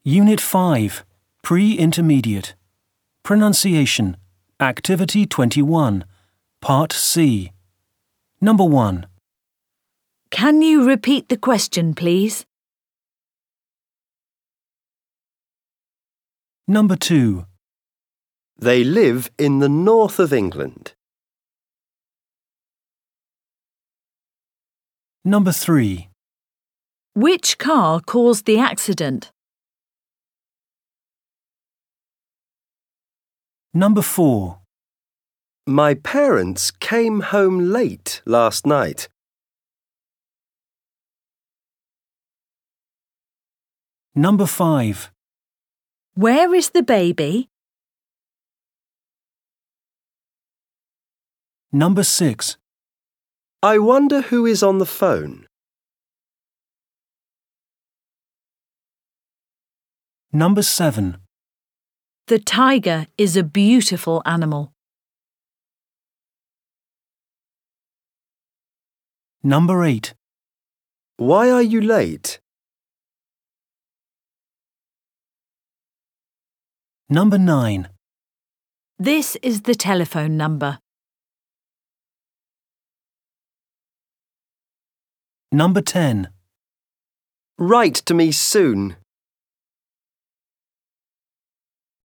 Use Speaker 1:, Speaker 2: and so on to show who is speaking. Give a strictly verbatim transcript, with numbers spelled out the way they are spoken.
Speaker 1: Unit five, Pre-Intermediate. Pronunciation, Activity twenty-one, Part C. Number one.
Speaker 2: Can you repeat the question, please?
Speaker 1: Number two.
Speaker 3: They live in the north of England.
Speaker 1: Number three.
Speaker 2: Which car caused the accident?
Speaker 1: Number four.
Speaker 3: My parents came home late last night.
Speaker 1: Number five.
Speaker 2: Where is the baby?
Speaker 1: Number six.
Speaker 3: I wonder who is on the phone.
Speaker 1: Number seven.
Speaker 2: The tiger is a beautiful animal.
Speaker 1: Number eight.
Speaker 3: Why are you late?
Speaker 1: Number nine.
Speaker 2: This is the telephone number.
Speaker 1: Number ten.
Speaker 3: Write to me soon.